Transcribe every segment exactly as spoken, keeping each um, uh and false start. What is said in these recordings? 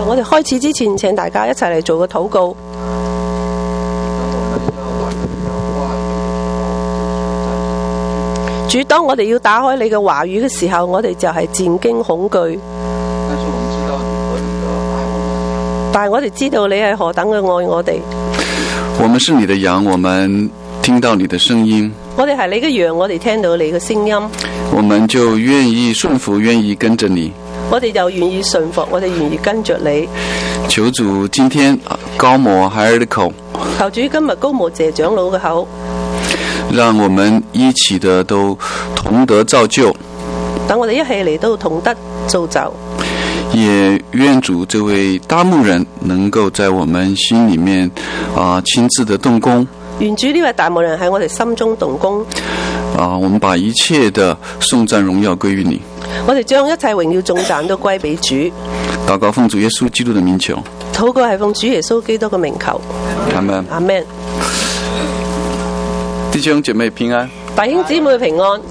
我哋開始之前，請大家一齊嚟做個禱告。主，當我哋要打開你嘅話語嘅時候，我哋就係戰驚恐懼。但係我哋知道你係何等嘅愛我哋。 我們是你的羊，我們聽到你的聲音。 我哋係你嘅羊，我哋聽到你嘅聲音。 我們就願意順服，願意跟着你。 我哋就願意順服，我哋願意跟着你。 求主今天高摩孩兒的口， 求主今日高摩謝長老嘅口， 讓我們一起的都同得造就。 等我哋一起嚟到同得造就。 也願主這位大牧人能夠在我們心裏面啊親自的動工。 願主呢位大牧人喺我哋心中動工。 啊，我們把一切的頌讚榮耀歸於你。 我哋將一切榮耀頌讚都歸俾主。 禱告奉主耶穌基督的名求。 禱告係奉主耶穌基督嘅名求。 阿門。 阿門。 弟兄姐妹平安。 弟兄姊妹平安。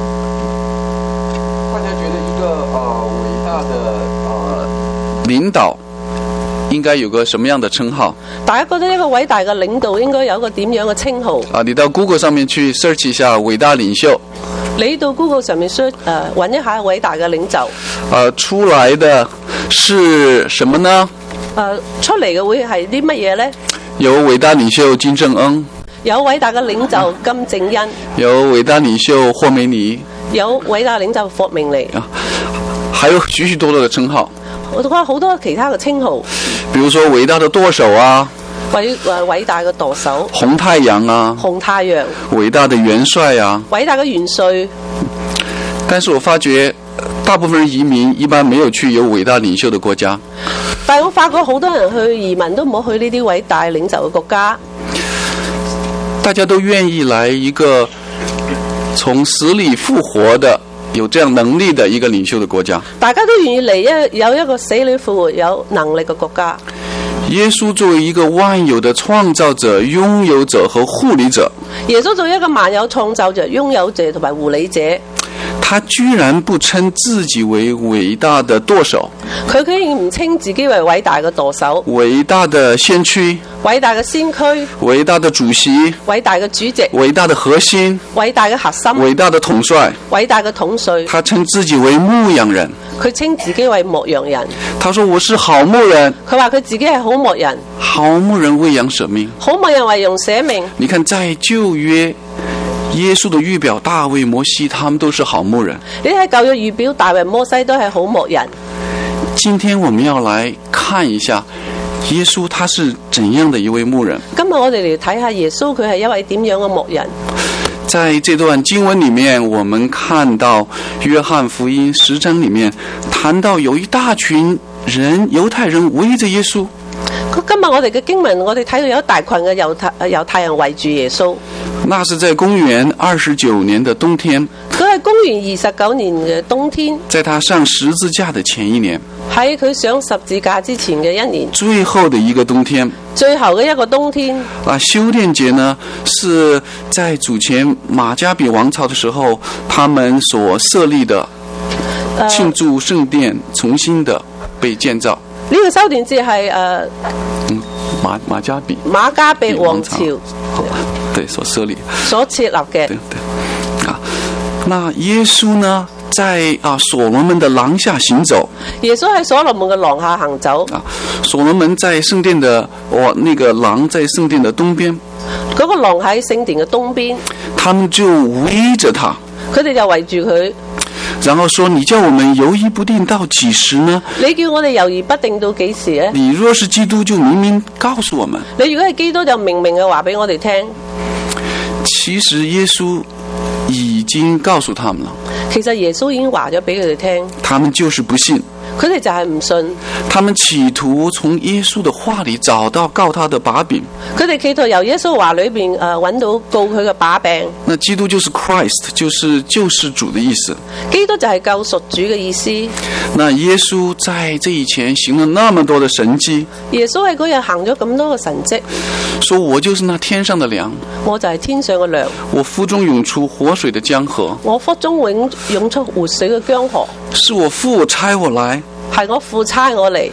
大家覺得一個啊偉大的啊領導應該有個什麼樣的稱號？ 大家覺得一個偉大嘅領導應該有一個點樣嘅稱號？ 啊，你到 Google 上面去 search 一下偉大領袖。 你到 Google 上面 search 誒揾一下偉大嘅領袖。 啊，出來的是什麼呢？ 誒，出嚟嘅會係啲乜嘢呢？ 有偉大領袖金正恩， 有偉大嘅領袖金正恩， 有偉大領袖霍梅尼， 有偉大領袖霍明尼， 啊，還有許許多多的稱號。 我覺得好多其他嘅稱號， 比如說偉大的舵手啊， 偉誒偉大嘅舵手， 紅太陽啊， 紅太陽， 偉大的元帥啊， 偉大嘅元帥。 但是我發覺大部分人移民一般沒有去有偉大領袖的國家。 但係我發覺好多人去移民都唔好去呢啲偉大領袖嘅國家。 大家都願意來一個從死裏復活的有這樣能力的一個領袖的國家。 大家都願意嚟一有一個死裏復活有能力嘅國家。 耶穌作為一個萬有的創造者、擁有者和護理者， 耶穌作為一個萬有創造者、擁有者同埋護理者， 他居然不稱自己為偉大的舵手， 佢居然唔稱自己為偉大嘅舵手、 偉大的先驅、 偉大嘅先驅、 偉大的主席、 偉大嘅主席、 偉大的核心、 偉大嘅核心、 偉大的統帥， 偉大嘅統帥。 他稱自己為牧羊人， 佢稱自己為牧羊人。 他說我是好牧人。 佢話佢自己係好牧人。 好牧人為羊捨命。 好牧人為羊捨命。 你看在舊約耶穌的預表大衛、摩西，他們都是好牧人。 你睇舊約預表大衛、摩西都係好牧人。 今天我們要來看一下耶穌他是怎樣的一位牧人。 今日我哋嚟睇下耶穌佢係一位點樣嘅牧人。 在這段經文裏面，我們看到約翰福音十章裏面談到有一大群人，猶太人圍着耶穌。 今日我哋嘅經文，我哋睇到有一大群嘅猶太猶太人圍住耶穌。 那是在公元二十九年的冬天。 佢係公元二十九年嘅冬天。 在他上十字架的前一年。 喺佢上十字架之前嘅一年。 最後的一個冬天。 最後嘅一個冬天。 啊，修殿節呢，是在主前馬加比王朝的時候，他們所設立的，慶祝聖殿重新的被建造。 呢、這個修殿節係誒， 嗯，馬馬加比馬加比王朝， 對，所設立所設立嘅。 對對，啊，那耶穌呢，在啊所羅門的廊下行走。 耶穌喺所羅門嘅廊下行走。 啊，所羅門在聖殿的，哦，那個廊在聖殿的東邊。 嗰、那個廊喺聖殿嘅東邊。 他們就圍着他。 佢哋就圍住佢。 然後說：你叫我們猶豫不定到幾時呢？ 你叫我哋猶豫不定到幾時呢？ 你若是基督，就明明告訴我們。 你如果係基督，就明明嘅話俾我哋聽。 其實耶穌已經告訴他們了。 其實耶穌已經話咗俾佢哋聽。 他們就是不信。 佢哋就係唔信。 他們企圖從耶穌的話裏找到告他的把柄。 佢哋企圖由耶穌話裏邊誒揾到告佢嘅把柄。 那基督就是 Christ， 就是救世主的意思。 基督就係救贖主嘅意思。 那耶穌在這以前行了那麼多的神蹟。 耶穌喺嗰日行咗咁多嘅神蹟。 說我就是那天上的糧。 我就係天上嘅糧。 我腹中湧出活水的江河。 我腹中湧湧出活水嘅江河。 是我父差我來。 係我父差我嚟。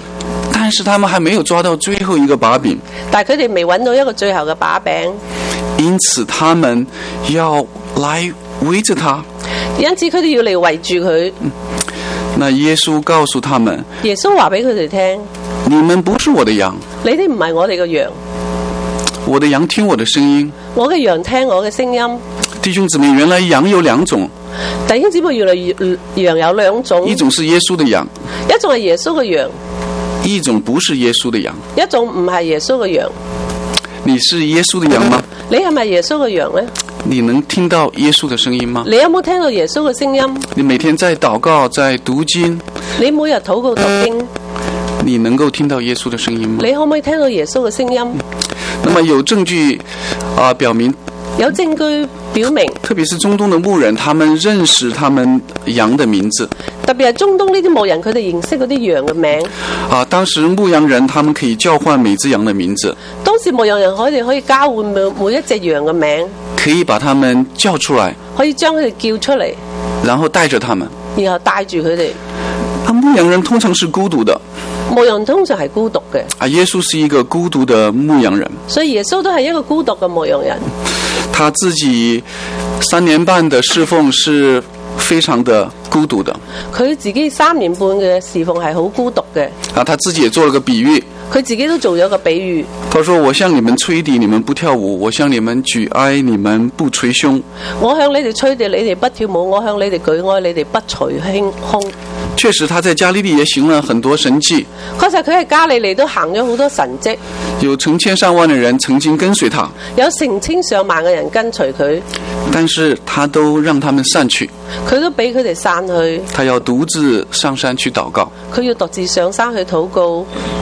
但是他們還沒有抓到最後一個把柄， 但係佢哋未揾到一個最後嘅把柄， 因此他們要來圍着他。 因此佢哋要嚟圍住佢。 那耶穌告訴他們， 耶穌話俾佢哋聽： 你們不是我的羊， 你哋唔係我哋嘅羊， 我的羊聽我的聲音。 我嘅羊聽我嘅聲音。 弟兄姊妹，原來羊有兩種， 弟兄姊妹，原來羊有兩種， 一種是耶穌的羊， 一種係耶穌嘅羊， 一種不是耶穌的羊。 一種唔係耶穌嘅羊。 你是耶穌的羊嗎？ 你係咪耶穌嘅羊呢？ 你能聽到耶穌的聲音嗎？ 你有冇聽到耶穌嘅聲音？ 你每天在禱告，在讀經， 你每日禱告讀經， 你能夠聽到耶穌的聲音嗎？ 你可唔可以聽到耶穌嘅聲音？ 那麼有證據啊、呃、表明， 有證據表明， 特別是中東的牧人，他們認識他們羊的名字。 特別係中東呢啲牧人，佢哋認識嗰啲羊嘅名。 啊，當時牧羊人他們可以交換每隻羊的名字。 當時牧羊人佢哋可以交換每每一隻羊嘅名， 可以把他們叫出來， 可以將佢哋叫出嚟， 然後帶着他們， 然後帶住佢哋。 啊，牧羊人通常是孤獨的。 牧羊通常係孤獨嘅。 啊，耶穌是一個孤獨的牧羊人。 所以耶穌都係一個孤獨嘅牧羊人。 他自己三年半的侍奉是非常的孤獨的。 佢自己三年半嘅侍奉係好孤獨嘅。 啊，他自己也做了個比喻。 佢自己都做咗個比喻。 他說：我向你們吹笛，你們不跳舞；我向你們舉哀，你們不捶胸。 我向你哋吹笛，你哋不跳舞；我向你哋舉哀，你哋不捶胸。 確實，他在加利利也行了很多神蹟。 確實，佢喺加利利都行咗好多神蹟。 有成千上萬的人曾經跟隨他， 有成千上萬嘅人跟隨佢， 但是他都讓他們散去。 佢都俾佢哋散去。 他要獨自上山去禱告。 佢要獨自上山去禱告。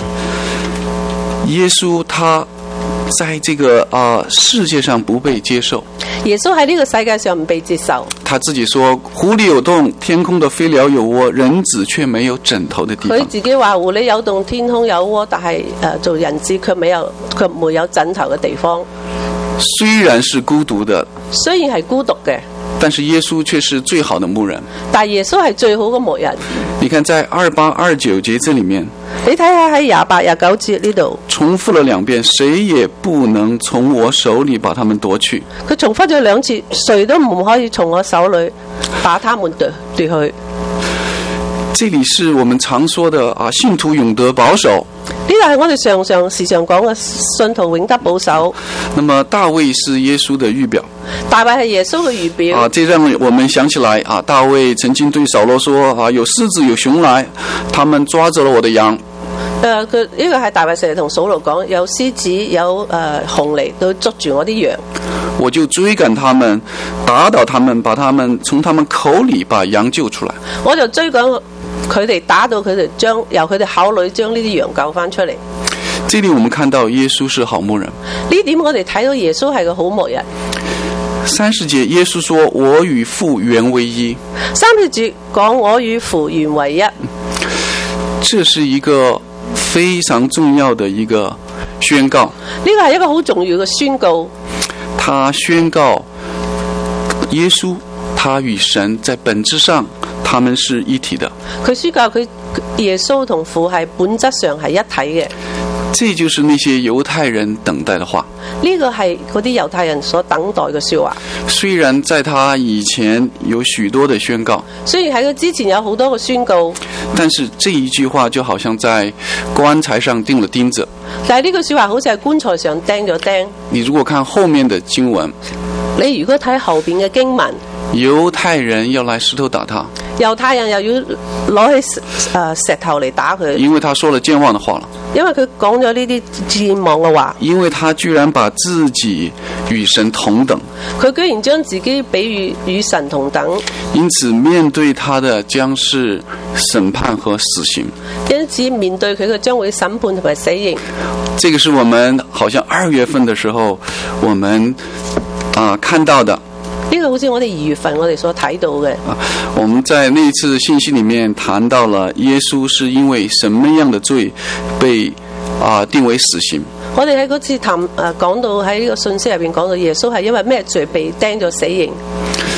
耶穌他在這個啊、呃、世界上不被接受。 耶穌喺呢個世界上唔被接受。 他自己說：湖裏有洞，天空的飛鳥有窩，人子卻沒有枕頭的地方。 佢自己話：湖裏有洞，天空有窩，但係誒、呃、做人子卻沒有卻沒有枕頭嘅地方。 雖然是孤獨的， 雖然係孤獨嘅， 但是耶穌卻是最好的牧人。 但耶穌係最好嘅牧人。 你看在二八二九節這裏面， 你睇下喺廿八廿九節呢度重複了兩遍，誰也不能從我手裏把他們奪去。 佢重複咗兩次，誰都唔可以從我手裏把他們奪奪去。 這裏是我們常說的啊，信徒永得保守。 呢個係我哋常常時常講嘅信徒永得保守。 那麼大衛是耶穌的預表， 大衛係耶穌嘅預表。 啊，這讓我們想起來啊，大衛曾經對掃羅說啊，有獅子有熊來，他們抓走了我的羊。 誒，佢呢個係大衛成日同掃羅講，有獅子有誒、呃、熊嚟都捉住我啲羊， 我就追趕他們，打倒他們，把他們從他們口裏把羊救出來。 我就追趕佢哋，打到佢哋，將由佢哋口裏將呢啲羊救翻出嚟。 這裏我們看到耶穌是好牧人。 呢點我哋睇到耶穌係個好牧人。 三十節耶穌說：我與父原為一。 三十節講我與父原為一。 這是一個非常重要的一個宣告。 呢個係一個好重要嘅宣告。 他宣告耶穌，他與神在本質上他們是一體的。 佢宣告佢耶穌同父係本質上係一體嘅。 這就是那些猶太人等待的話。 呢個係嗰啲猶太人所等待嘅說話。 雖然在他以前有許多的宣告， 雖然喺佢之前有好多個宣告， 但是這一句話就好像在棺材上釘了釘子。 但係呢句說話好似係棺材上釘咗釘。你如果看後面的經文， 你如果睇後邊嘅經文， 猶太人要來石頭打他， 猶太人又要攞起誒石頭嚟打佢， 因為他說了僭妄的話了。 因為佢講咗呢啲僭妄嘅話， 因為他居然把自己與神同等， 佢居然將自己比喻與神同等， 因此面對他的將是審判和死刑。 因此面對佢嘅將會審判同埋死刑。 這個是我們好像二月份的時候我們啊、呃、看到的。 呢個好似我哋二月份我哋所睇到嘅。 啊，我們在那次信息裏面談到了耶穌是因為什麼樣的罪被啊、呃、定為死刑。 我哋喺嗰次談誒講到喺呢個信息入邊講到耶穌係因為咩罪被釘咗死刑。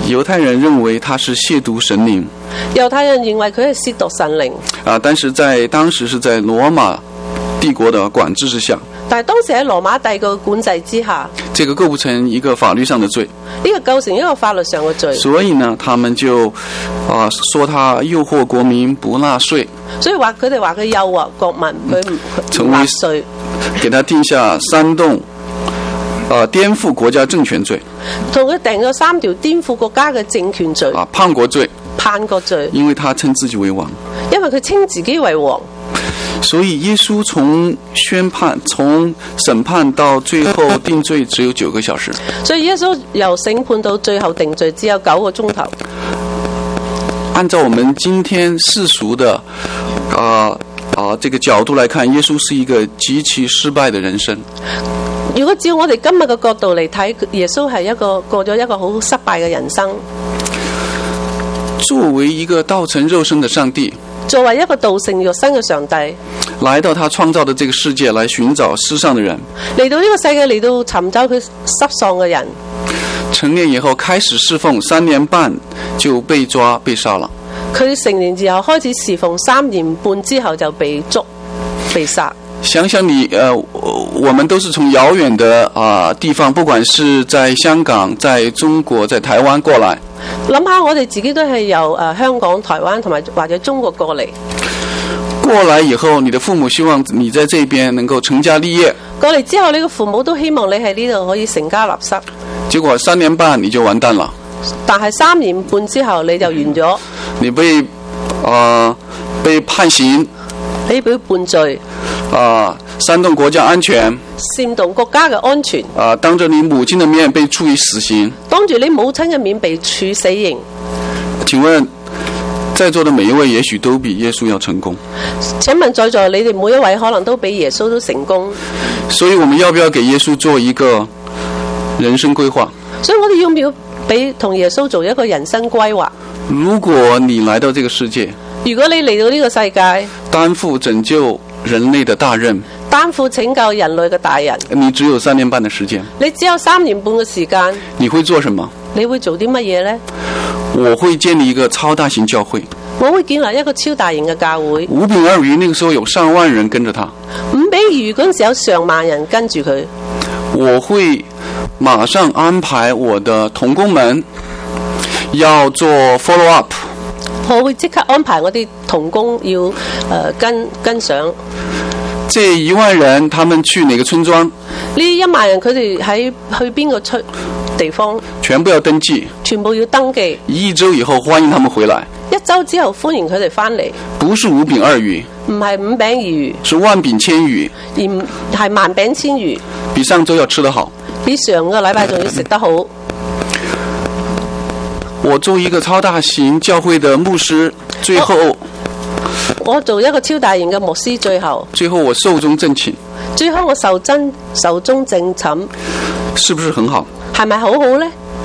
猶太人認為他是褻瀆神靈， 猶太人認為佢係褻瀆神靈。 啊，但是在當時是在羅馬帝國的管制之下， 但係當時喺羅馬帝國管制之下， 這個構不成一個法律上的罪， 呢個構成一個法律上嘅罪。 所以呢，他們就啊說他誘惑國民不納稅， 所以話佢哋話佢誘惑國民佢唔納稅， 給他定下煽動啊顛覆國家政權罪， 同佢定咗三條顛覆國家嘅政權罪啊叛國罪， 叛國罪， 因為他稱自己為王， 因為佢稱自己為王。 所以耶穌從宣判、從審判到最後定罪只有九個小時。 所以耶穌由審判到最後定罪只有九個鐘頭。 按照我們今天世俗的啊啊這個角度來看，耶穌是一個極其失敗的人生。 如果照我哋今日嘅角度嚟睇，耶穌係一個過咗一個好失敗嘅人生。 作為一個道成肉身的上帝， 作為一個道成肉身嘅上帝， 來到他創造的這個世界，來尋找失喪的人， 嚟到呢個世界嚟到尋找佢失喪嘅人。 成年以後開始侍奉，三年半就被抓被殺了。 佢成年之後開始侍奉，三年半之後就被捉被殺。 想想你，呃，我們都是從遙遠的啊、呃、地方，不管是在香港、在中國、在台灣過來。 諗下我哋自己都係由誒、呃、香港、台灣同埋或者中國過嚟。 過來以後，你的父母希望你在這邊能夠成家立業。 過嚟之後，你嘅父母都希望你喺呢度可以成家立室。 結果三年半你就完蛋了。 但係三年半之後你就完咗。你被啊、呃、被判刑。 你被判罪。 啊！煽動國家安全， 煽動國家嘅安全。 啊！當着你母親的面被處以死刑， 當住你母親嘅面被處死刑。 請問在座的每一位，也許都比耶穌要成功。 請問在座你哋每一位可能都比耶穌都成功。 所以我們要不要給耶穌做一個人生規劃？ 所以我哋要唔要俾同耶穌做一個人生規劃？ 如果你來到這個世界， 如果你嚟到呢個世界， 擔負拯救人類的大任， 擔負拯救人類嘅大人， 你只有三年半的時間， 你只有三年半嘅時間， 你會做什麼？ 你會做啲乜嘢呢？ 我會建立一個超大型教會， 我會建立一個超大型嘅教會。 五餅二魚，那個時候有上萬人跟着他。 五餅二魚嗰陣時有上萬人跟住佢。 我會馬上安排我的同工們要做 follow up。 我會即刻安排我啲同工要誒、呃、跟跟上。 這一萬人，他們去哪個村莊？ 呢一萬人佢哋喺去邊個出地方？ 全部要登記。全部要登記。一周以後歡迎他們回來。一周之後歡迎佢哋翻嚟。不是五餅二魚。 唔係五餅二魚。 是萬餅千魚。 而唔係萬餅千魚。 比上周要吃得好。 比上個禮拜仲要食得好。 我做一個超大型教會的牧師，最後我，我做一個超大型嘅牧師，最後最後我壽終正寢， 最後我壽真壽終正寢， 是不是很好？ 係咪好好呢？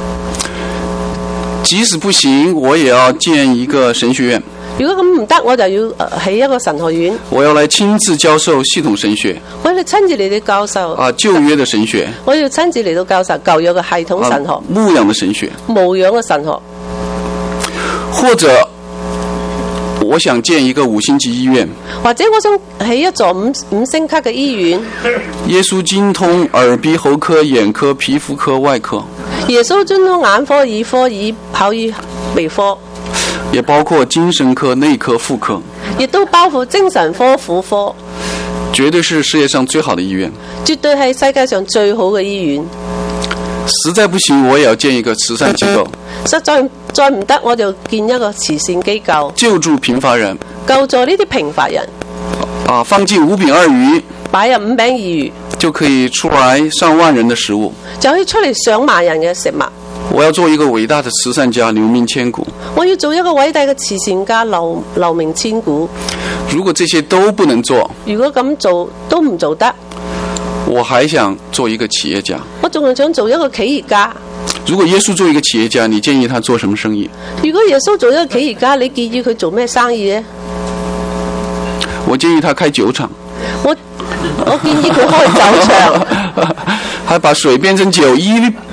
即使不行，我也要建一個神學院。 如果咁唔得，我就要起一個神學院。我要來親自教授系統神學。 我要親自嚟到教授啊舊約的神學。 我要親自嚟到教授舊約嘅系統神學。 啊、牧養的神學。 牧養嘅神學。 或者我想建一個五星級醫院。 或者我想起一座五五星級嘅醫院。 耶穌精通耳鼻喉科、眼科、皮膚科、外科。 耶穌精通眼科、耳科、耳口耳鼻科。 也包括精神科、內科、婦科， 亦都包括精神科、婦科， 絕對是世界上最好的醫院， 絕對係世界上最好嘅醫院。 實在不行，我也要建一個慈善機構。 實在再唔得，我就建一個慈善機構， 救助貧乏人， 救助呢啲貧乏人。 啊，放進五餅二魚， 擺入五餅二魚， 就可以出來上萬人的食物， 就可以出嚟上萬人嘅食物。 我要做一個偉大的慈善家，留名千古。 我要做一個偉大嘅慈善家，留留名千古。 如果這些都不能做， 如果咁做都唔做得， 我還想做一個企業家。 我仲係想做一個企業家。 如果耶穌做一個企業家，你建議他做什麼生意？ 如果耶穌做一個企業家，你建議佢做咩生意呢？ 我建議他開酒廠。 我我建議佢開酒廠， 還把水變成酒，衣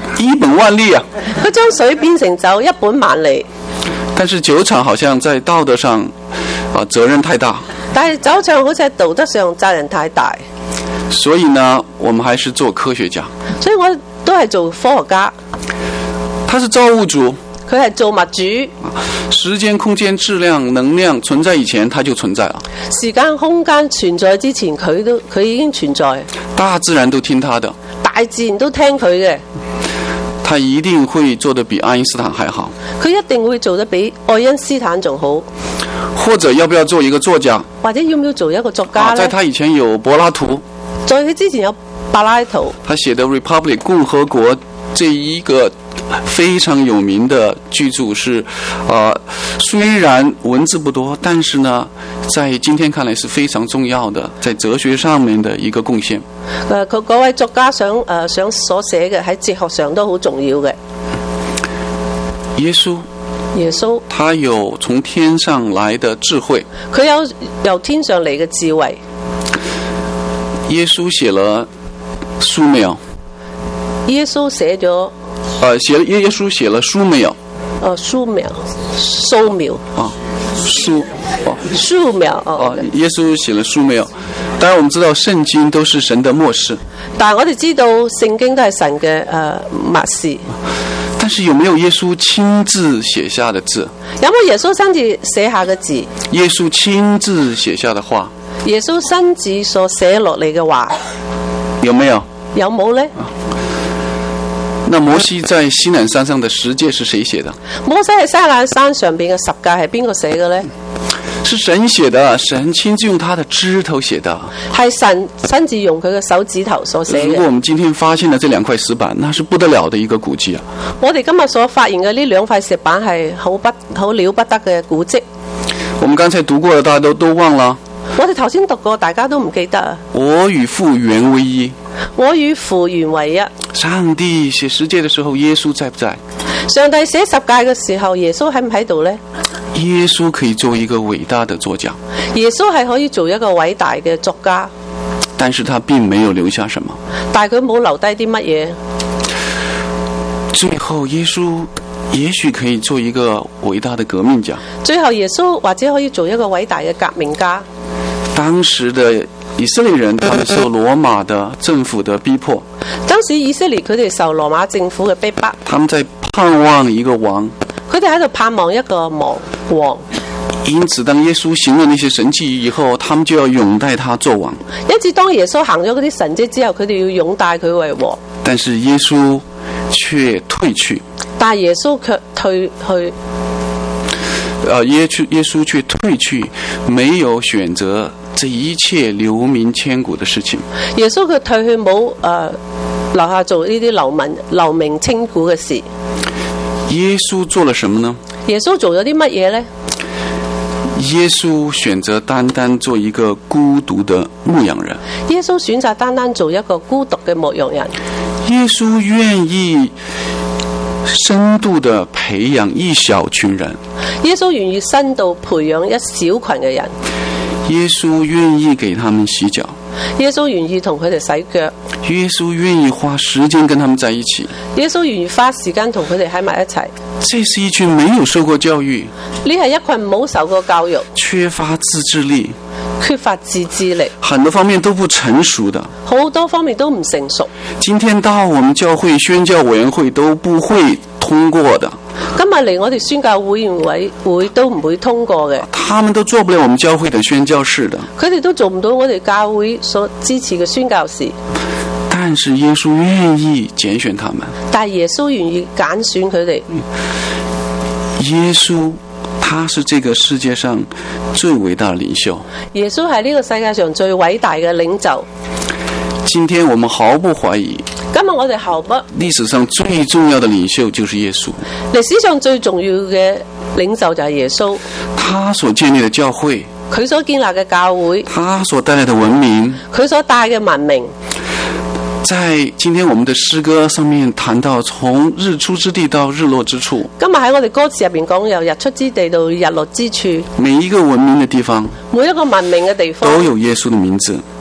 一本萬利啊！ 佢將水變成酒，一本萬利。 但是酒廠好像在道德上，啊，責任太大。 但係酒廠好似喺道德上責任太大。 所以呢，我們還是做科學家。 所以我都係做科學家。 他是造物主。 佢係造物主。 時間、空間、質量、能量存在以前，它就存在了。 時間、空間存在之前，佢都佢已經存在。 大自然都聽他的。 大自然都聽佢嘅。 他一定會做得比愛因斯坦還好。 佢一定會做得比愛因斯坦仲好。 或者要不要做一個作家？ 或者要唔要做一個作家呢？ 啊，在他以前有柏拉圖。 在佢之前有柏拉圖。他寫的《Republic》共和國這一個非常有名的巨著是，呃，雖然文字不多，但是呢，在今天看來是非常重要的，在哲學上面的一個貢獻。 誒，佢嗰位作家想誒、呃、想所寫嘅喺哲學上都好重要嘅。 耶穌， 耶穌， 他有從天上來的智慧， 佢有由天上嚟嘅智慧。 耶穌寫了書沒有？ 耶穌寫咗。 呃，寫了耶耶穌寫了書沒有？ 哦，書沒有，素描。 啊，書哦， 書描哦。 耶穌寫了書沒有？當然我們知道聖經都是神的默示。 但係我哋知道聖經都係神嘅誒默示。 但是有沒有耶穌親自寫下的字？ 有冇耶穌親自寫下嘅字？ 耶穌親自寫下的話？ 耶穌親自所寫落嚟嘅話？ 有沒有？ 有冇呢？ 那摩西在西乃山上的十誡是誰寫的？ 摩西喺西乃山上邊嘅十誡係邊個寫嘅呢？ 是神寫的，神親自用他的指頭寫的。 係神親自用佢嘅手指頭所寫嘅。 如果我們今天發現了這兩塊石板，那是不得了的一個古蹟啊！ 我哋今日所發現嘅呢兩塊石板係好不好了不得嘅古蹟。 我們剛才讀過的，大家都都忘了。 我哋頭先讀過，大家都唔記得啊。 我與父原為一。 我與父原為一。 上帝寫十誡的時候，耶穌在不在？ 上帝寫十誡嘅時候，耶穌喺唔喺度呢？ 耶穌可以做一個偉大的作家。 耶穌係可以做一個偉大嘅作家， 但是他並沒有留下什麼。 但係佢冇留低啲乜嘢。 最後，耶穌也許可以做一個偉大的革命家。 最後，耶穌或者可以做一個偉大嘅革命家。 當時的以色列人，他們受羅馬的政府的逼迫。 當時以色列佢哋受羅馬政府嘅逼迫。 他們在盼望一個王。 佢哋喺度盼望一個王王。 因此，當耶穌行了那些神蹟以後，他們就要擁戴他做王。 因此，當耶穌行咗嗰啲神蹟之後，佢哋要擁戴佢為王。 但是耶穌卻退去。 但耶穌卻退去。 呃，耶穌耶穌卻退去，沒有選擇這一切留名千古的事情。 耶穌佢退去冇誒留下做呢啲留名留名千古嘅事。 耶穌做了什麼呢？ 耶穌做咗啲乜嘢呢？ 耶穌選擇單單做一個孤獨的牧羊人。 耶穌選擇單單做一個孤獨嘅牧羊人。 耶穌願意深度的培養一小群人。 耶穌願意深度培養一小群嘅人。 耶穌願意給他們洗腳。 耶穌願意同佢哋洗腳。 耶穌願意花時間跟他們在一起。 耶穌願意花時間同佢哋喺埋一齊。 這是一群沒有受過教育， 呢係一群冇受過教育， 缺乏自制力， 缺乏自制力， 很多方面都不成熟的， 好多方面都唔成熟。 今天到我們教會宣教委員會都不會通過的。 今日嚟我哋宣教委員會會都唔會通過嘅。 他們都做不了我們教會的宣教士的。 佢哋都做唔到我哋教會所支持嘅宣教士。 但是耶穌願意揀選他們。 但係耶穌願意揀選佢哋。 耶穌，他是這個世界上最偉大的領袖。 耶穌係呢個世界上最偉大嘅領袖。 今天我們毫不懷疑， 今日我哋毫不歷史上最重要的領袖就是耶穌。 歷史上最重要嘅領袖就係耶穌。 他所建立的教會， 佢所建立嘅教會， 他所帶來的文明， 佢所帶嘅文明。 在今天我們的詩歌上面談到，從日出之地到日落之處。 今日喺我哋歌詞入邊講，由日出之地到日落之處。 每一個文明的地方， 每一個文明嘅地方都有耶穌的名字，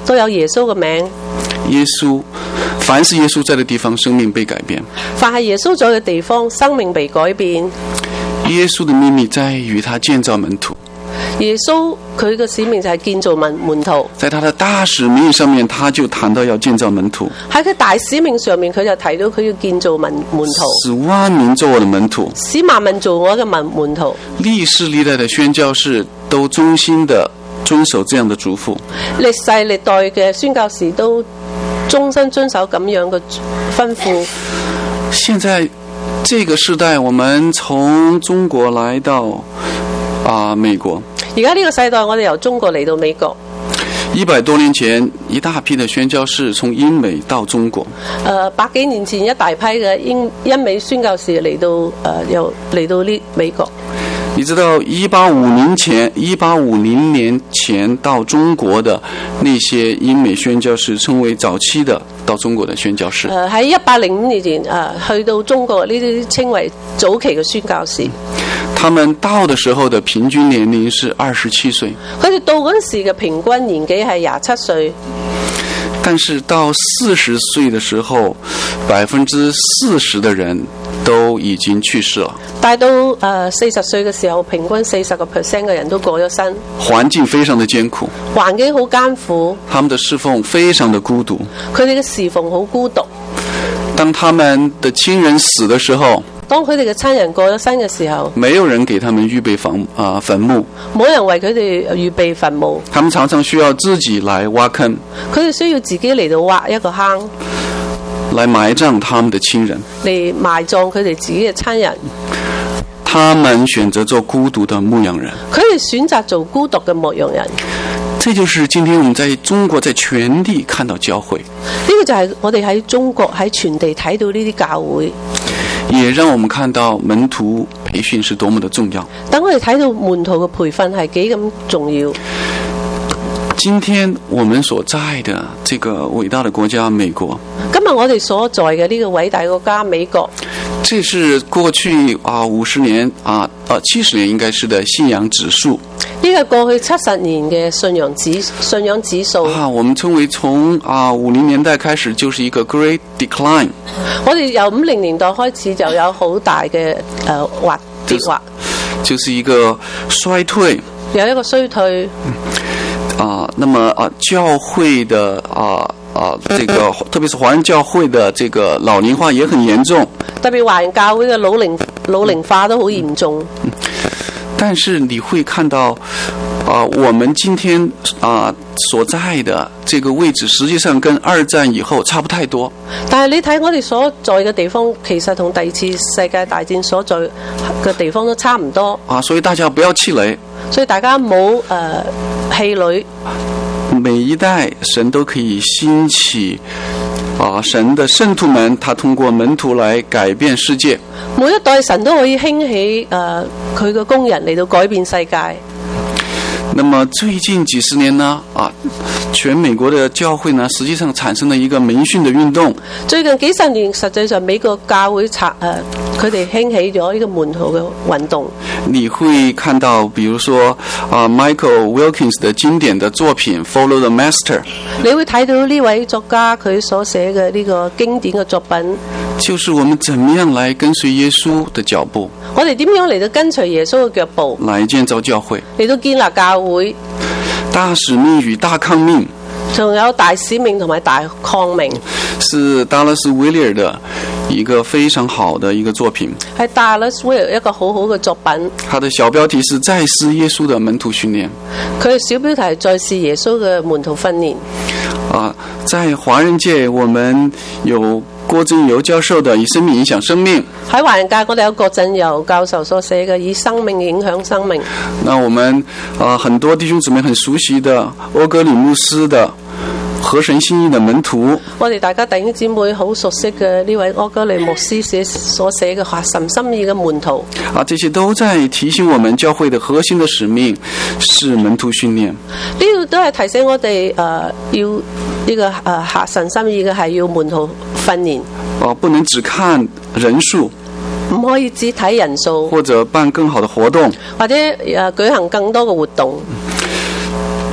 都有耶穌嘅名。 耶穌，凡是耶穌在的地方，生命被改變。 凡係耶穌在嘅地方，生命被改變。 耶穌的秘密在於他建造門徒。 耶穌佢嘅使命就係建造門門徒。 在他的大使命上面，他就談到要建造門徒。 喺佢大使命上面，佢就提到佢要建造門門徒， 使萬民做我的門徒， 使萬民做我嘅門門徒。 歷世歷代的宣教士都忠心的遵守這樣的囑咐。 歷世歷代嘅宣教士都終身遵守咁樣嘅吩咐。 現在這個時代，我們從中國來到啊、呃、美國。 而家呢個世代，我哋由中國嚟到美國。 一百多年前，一大批的宣教士從英美到中國。 誒、呃，百幾年前一大批嘅英英美宣教士嚟到誒、呃，又嚟到呢美國。 你知道一八五零前，一八五零年前到中國的那些英美宣教士，稱為早期的到中國的宣教士。 誒喺一八零五年前誒、呃、去到中國呢啲稱為早期嘅宣教士。 他們到的時候的平均年齡是二十七歲。 佢哋到嗰陣時嘅平均年紀係廿七歲。 但是到四十歲的時候，百分之四十的人都已經去世了。 但到誒四十歲嘅時候，平均四十個 percent 嘅人都過咗身。 環境非常的艱苦， 環境好艱苦。 他們的侍奉非常的孤獨， 佢哋嘅侍奉好孤獨。 當他們的親人死的時候， 當佢哋嘅親人過咗身嘅時候， 沒有人給他們預備房啊墳墓， 冇人為佢哋預備墳墓。 他們常常需要自己來挖坑， 佢哋需要自己嚟到挖一個坑， 來埋葬他們的親人， 嚟埋葬佢哋自己嘅親人。 他們選擇做孤獨的牧羊人， 佢哋選擇做孤獨嘅牧羊人。 這就是今天我們在中國在全地看到教會， 呢個就係我哋喺中國喺全地睇到呢啲教會， 也讓我們看到門徒培訓是多麼的重要。 等我哋睇到門徒嘅培訓係幾咁重要。 今天我們所在的這個偉大的國家美國， 今日我哋所在嘅呢個偉大國家美國， 這是過去啊五十年啊啊七十年應該是的信仰指數。 呢個過去七十年嘅信仰指信仰指數啊，我們稱為從啊五零年代開始就是一個 Great Decline。 我哋由五零年代開始就有好大嘅誒滑跌滑， 就是一個衰退， 有一個衰退。 啊，那麼啊教會的啊啊這個特別是華人教會的這個老齡化也很嚴重， 特別華人教會嘅老齡老齡化都好嚴重。 但是你會看到，啊，我們今天啊所在的這個位置，實際上跟二戰以後差不太多。 但係你睇我哋所在嘅地方，其實同第二次世界大戰所在嘅地方都差唔多。 啊，所以大家不要氣餒。 所以大家冇誒氣餒。 每一代神都可以興起。啊！神的聖徒們，他通過門徒來改變世界。 每一代神都可以興起誒佢嘅工人嚟到改變世界。 那麼最近幾十年呢？啊，全美國的教會呢，實際上產生了一個門訓的運動。最近幾十年，實際上美國教會產誒，佢哋興起咗呢個門徒嘅運動。你會看到，比如說啊 ，Michael Wilkins 的經典的作品《Follow the Master》。你會睇到呢位作家佢所寫嘅呢個經典嘅作品，就是我們怎麼樣來跟隨耶穌的腳步。我哋點樣嚟到跟隨耶穌嘅腳步，來建造教會，嚟到建立教會。大使命與大抗命，仲有大使命同埋大抗命，是達拉斯威利爾的一個非常好的一個作品。係達拉斯威爾一個好好嘅作品。他的小標題是再試耶穌的門徒訓練。佢嘅小標題係再試耶穌嘅門徒訓練。啊，在華人界，我們有郭振友教授的《以生命影響生命》。喺華人界，我哋有郭振友教授所寫嘅《以生命影響生命》。那我們啊、呃，很多弟兄姊妹很熟悉的歐格里牧師的《合神心意的門徒》。我哋大家弟兄姊妹好熟悉嘅呢位歐格里牧師寫所寫嘅《合神心意嘅門徒》。啊，這些都在提醒我們教會的核心的使命是門徒訓練。呢個都係提醒我哋誒、呃、要呢、這個誒合神心意嘅係要門徒訓練。哦，不能只看人數，唔可以只睇人數，或者辦更好的活動，或者誒舉行更多嘅活動。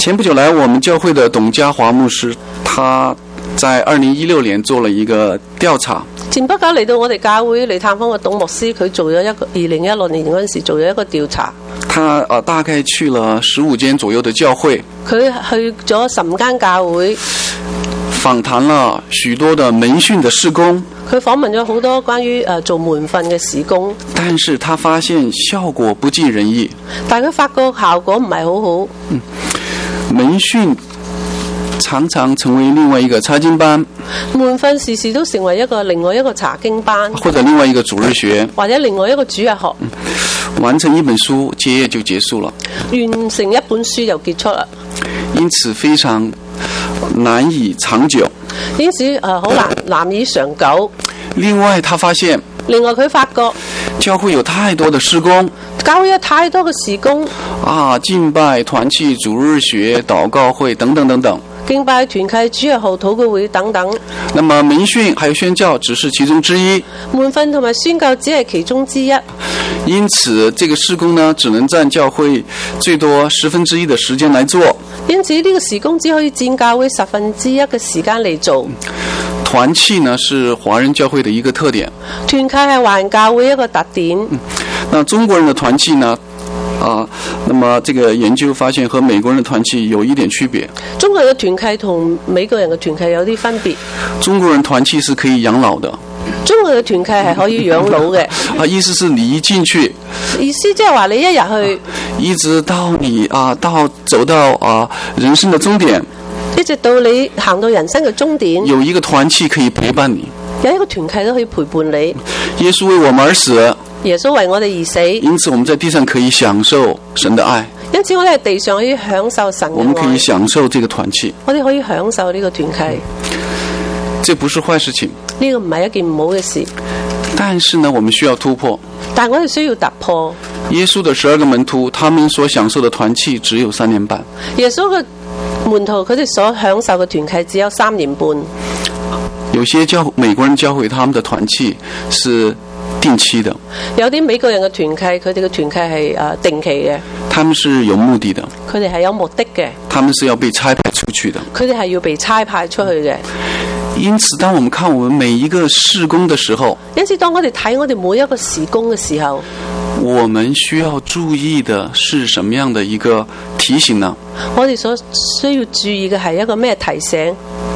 前不久来我们教會的董家華牧師，他在二零一六年做了一個調查。 前不久嚟到我哋教會嚟探訪嘅董牧師，佢做咗一個二零一六年嗰陣時做咗一個調查。 他啊、呃、大概去了十五間左右的教會， 佢去咗十五間教會， 訪談了許多的門訓的事工。 佢訪問咗好多關於誒、呃、做門訓嘅事工， 但是他發現效果不盡人意。 但係佢發覺效果唔係好好。 嗯，門訓常常成為另外一個查經班， 門訓時時都成為一個另外一個查經班， 或者另外一個主日學， 或者另外一個主日學。 嗯，完成一本書，結業就結束了。 完成一本書就結束啦。 因此非常難以長久。 因此誒好難難以長久。 另外，他發現， 另外佢發覺教會有太多的事工， 教會有太多嘅事工啊，敬拜、團契、主日學、禱告會等等等等。 敬拜、團契、主日學、禱告會等等。 那麼門訓還有宣教只是其中之一。 門訓同埋宣教只係其中之一。 因此，這個事工呢，只能佔教會最多十分之一的時間來做。 因此，呢個事工只可以佔教會十分之一嘅時間嚟做。 團契呢，是華人教會的一個特點。 團契係華人教會一個特點。 嗯，那中國人的團契呢？啊，那麼這個研究發現和美國人的團契有一點區別。 中國人嘅團契同美國人嘅團契有啲分別。 中國人團契是可以養老的。 中國嘅團契係可以養老嘅。 啊，意思是你一進去， 意思即係話你一日去， 一直到你啊，到走到啊人生的終點， 一直到你行到人生嘅終點， 有一個團契可以陪伴你， 有一個團契都可以陪伴你。 耶穌為我們而死， 耶穌為我哋而死， 因此我們在地上可以享受神的愛。 因此我哋喺地上可以享受神嘅愛， 我們可以享受這個團契， 我哋可以享受呢個團契。 這不是壞事情， 呢個唔係一件唔好嘅事。 但是呢，我們需要突破。 但我哋需要突破。 耶穌的十二個門徒，他們所享受的團契只有三年半。 耶穌嘅門徒佢哋所享受嘅團契只有三年半。 有些教美國人教會他們的團契是定期的， 有啲美國人嘅團契，佢哋嘅團契係誒定期嘅。 他們是有目的的， 佢哋係有目的嘅。 他們是要被差派出去的， 佢哋係要被差派出去嘅。 因此，當我們看我們每一個事工的時候， 因此當我哋睇我哋每一個事工嘅時候， 我們需要注意的是什麼樣的一個提醒呢？ 我哋所需要注意嘅係一個咩提醒？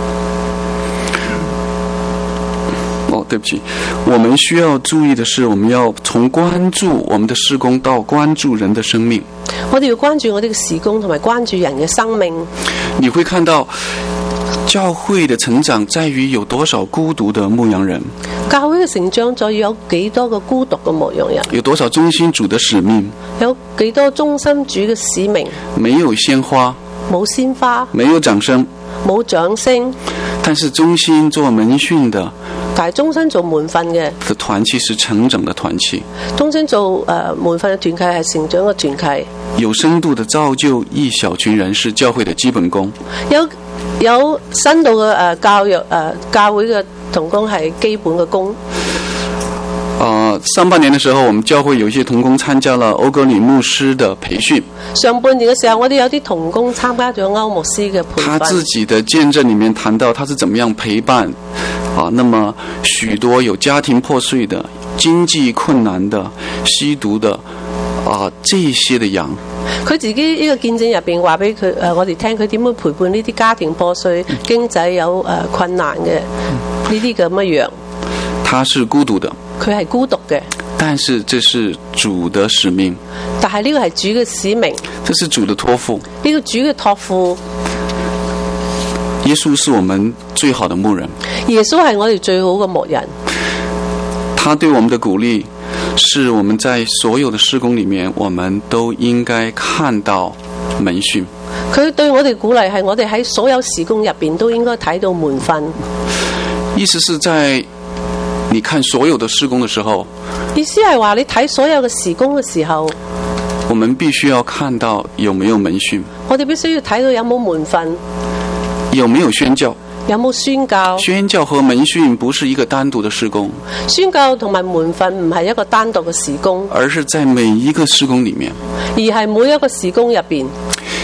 哦，對不起，我們需要注意的是，我們要從關注我們的事工到關注人的生命。 我哋要關注我哋嘅事工，同埋關注人嘅生命。 你會看到教會的成長在於有多少孤獨的牧羊人， 教會嘅成長在於有幾多個孤獨嘅牧羊人， 有多少忠心主的使命， 有幾多忠心主嘅使命。 沒有鮮花， 冇鮮花， 沒有掌聲， 冇掌聲， 但是忠心做門訓的， 但係終身做門訓嘅的團契是成長的團契， 終身做誒、呃、門訓嘅團契係成長嘅團契， 有深度的造就一小群人是教會的基本功， 有有深度嘅誒、呃、教育誒、呃、教會嘅同工係基本嘅功。 呃，上半年的時候，我們教會有一些同工參加了歐格里牧師的培訓。 上半年嘅時候，我哋有啲同工參加咗歐牧師嘅培訓。 他自己的見證裡面談到，他是怎麼樣陪伴啊，那麼許多有家庭破碎的、經濟困難的、吸毒的啊，這些的羊。 佢自己呢個見證入邊話俾佢誒，我哋聽佢點樣陪伴呢啲家庭破碎、嗯、經濟有誒、呃、困難嘅呢啲咁嘅羊。 他是孤獨的， 佢係孤獨嘅， 但是這是主的使命。 但係呢個係主嘅使命， 這是主的託付。 呢個主嘅託付。 耶穌是我們最好的牧人。 耶穌係我哋最好嘅牧人。 他對我們的鼓勵，是我們在所有的事工裡面，我們都應該看到門訓。 佢對我哋鼓勵係我哋喺所有事工入邊都應該睇到門訓。意思是在你看所有的事工的時候， 意思係話你睇所有嘅事工嘅時候， 我們必須要看到有沒有門訓。 我哋必須要睇到有冇門訓， 有沒有宣教， 有冇宣教。 宣教和門訓不是一個單獨的事工， 宣教同埋門訓唔係一個單獨嘅事工， 而是在每一個事工裡面， 而係每一個事工入邊。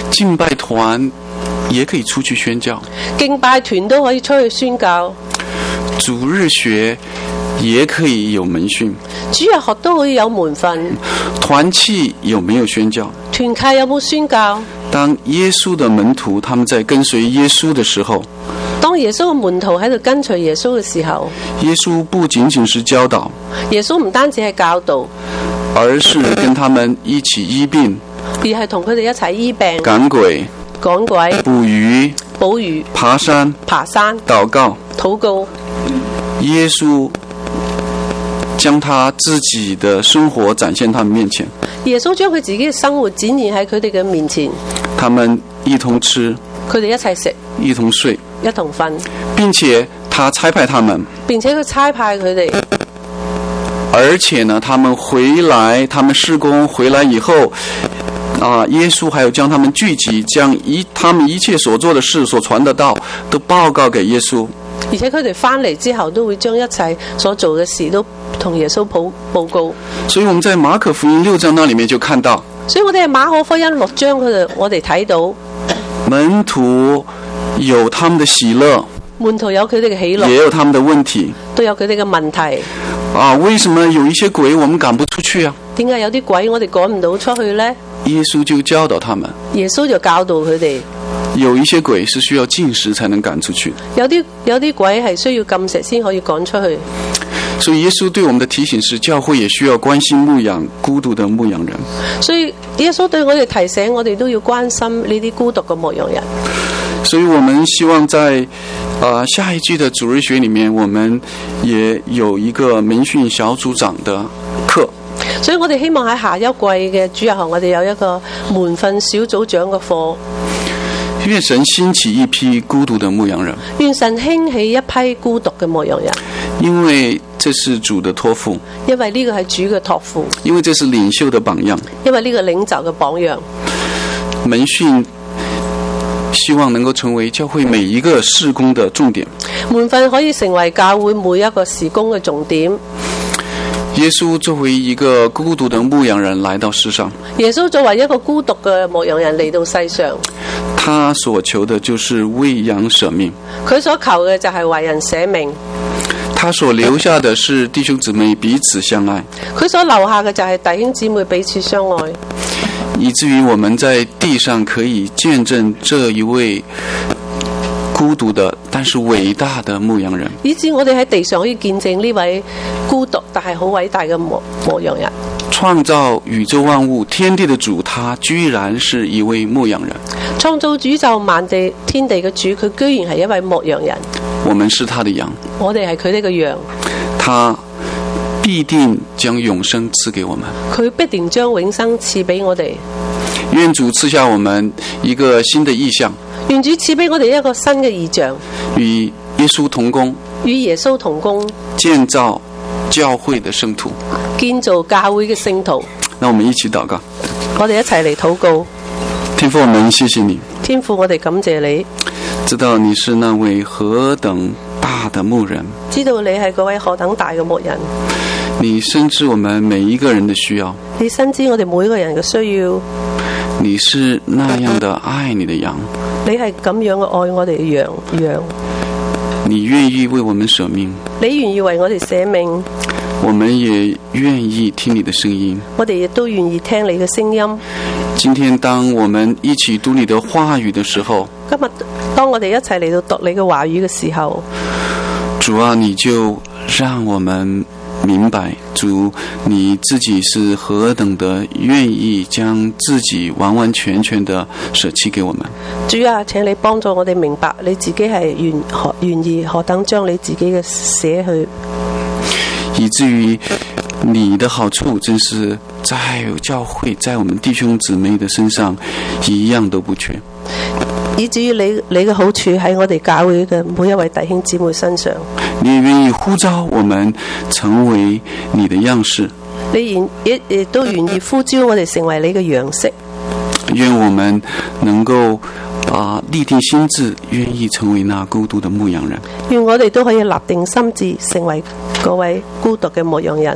敬拜團也可以出去宣教， 敬拜團都可以出去宣教， 主日學也可以有門訓， 主日學都可以有門訓。 團契有沒有宣教？ 團契有冇宣教？ 當耶穌的門徒他們在跟隨耶穌的時候， 當耶穌嘅門徒喺度跟隨耶穌嘅時候， 耶穌不僅僅是教導， 耶穌唔單止係教導， 而是跟他們一起醫病， 而係同佢哋一齊醫病、 趕鬼、 趕鬼、 捕魚、 捕魚、 爬山、 爬山、 禱告、 禱告。 耶穌將他自己的生活展現他們面前， 耶穌將佢自己嘅生活展現喺佢哋嘅面前， 他們一同吃， 佢哋一齊食， 一同睡， 一同瞓， 並且他差派他們， 並且佢差派佢哋， 而且呢，他們回來，他們事工回來以後，啊，耶穌還有將他們聚集，將一他們一切所做的事、所傳的道，都報告給耶穌。 而且佢哋翻嚟之後，都會將一切所做嘅事都同耶穌報報告。 所以我們在馬可福音六章那裡面就看到， 所以我哋喺馬可福音六章佢哋我哋睇到門徒有他們的喜樂， 門徒有佢哋嘅喜樂， 也有他們的問題， 都有佢哋嘅問題。 啊，為什麼有一些鬼我們趕不出去啊？ 點解有啲鬼我哋趕唔到出去呢？ 耶穌就教導他們， 耶穌就教導佢哋， 有一些鬼是需要禁食才能趕出去， 有啲有啲鬼係需要禁食先可以趕出去。 所以耶穌對我們的提醒是，教會也需要關心牧養孤獨的牧羊人。 所以耶穌對我哋提醒，我哋都要關心呢啲孤獨嘅牧羊人。 所以我們希望在呃下一季的主日學裡面，我們也有一個門訓小組長的課。 所以我哋希望喺下一季嘅主日學，我哋有一個門訓小組長嘅課。 願神興起一批孤獨的牧羊人， 願神興起一批孤獨嘅牧羊人， 因為這是主的託付， 因為呢個係主嘅託付， 因為這是領袖的榜樣， 因為呢個領袖嘅榜樣。 門訓希望能夠成為教會每一個事工的重點， 門訓可以成為教會每一個事工嘅重點。 耶穌作為一個孤獨的牧羊人來到世上， 耶穌作為一個孤獨嘅牧羊人嚟到世上， 他所求的就是為羊捨命， 佢所求嘅就係為人捨命， 他所留下的是弟兄姊妹彼此相愛， 佢所留下嘅就係弟兄姊妹彼此相愛， 以至於我們在地上可以見證這一位孤獨的但是偉大的牧羊人， 以致我哋喺地上可以見證呢位孤獨但係好偉大嘅牧牧羊人。 創造宇宙萬物天地的主，他居然是一位牧羊人。 創造宇宙萬地天地嘅主，佢居然係一位牧羊人。 我們是他的羊， 我哋係佢哋嘅羊， 他必定將永生賜給我們。 佢必定將永生賜俾我哋。 願主賜下我們一個新的意象， 願主賜俾我哋一個新嘅異象， 與耶穌同工， 與耶穌同工， 建造教會的聖徒， 建造教會嘅聖徒。 讓我們一起禱告。 我哋一齊嚟禱告。 天父，我們謝謝你， 天父，我哋感謝你， 知道你是那位何等大的牧人， 知道你係嗰位何等大嘅牧人， 你深知我們每一個人的需要， 你深知我哋每個人嘅需要， 你是那樣的愛你的羊， 你係咁樣嘅愛我哋嘅羊羊， 你願意為我們捨命， 你願意為我哋捨命， 我們也願意聽你的聲音， 我哋亦都願意聽你嘅聲音。 今天當我們一起讀你的話語的時候， 今日當我哋一齊嚟到讀你嘅話語嘅時候， 主啊，你就讓我們明白，主你自己是何等的願意將自己完完全全的捨棄給我們。 主啊，請你幫助我哋明白你自己係願何願意何等將你自己嘅捨去， 以至於你的好處真是在教會在我們弟兄姊妹的身上一樣都不缺， 以至於你你嘅好處喺我哋教會嘅每一位弟兄姊妹身上。 你也願意呼召我們成為你的樣式， 你亦亦都願意呼召我哋成為你嘅樣式。 願我們能夠啊、呃、立定心志，願意成為那孤獨的牧羊人。 願我哋都可以立定心志，成為嗰位孤獨嘅牧羊人。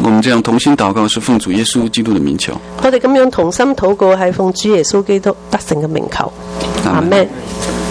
我們這樣同心禱告是奉主耶穌基督的名求。 我哋咁樣同心禱告係奉主耶穌基督得勝嘅名求。阿們。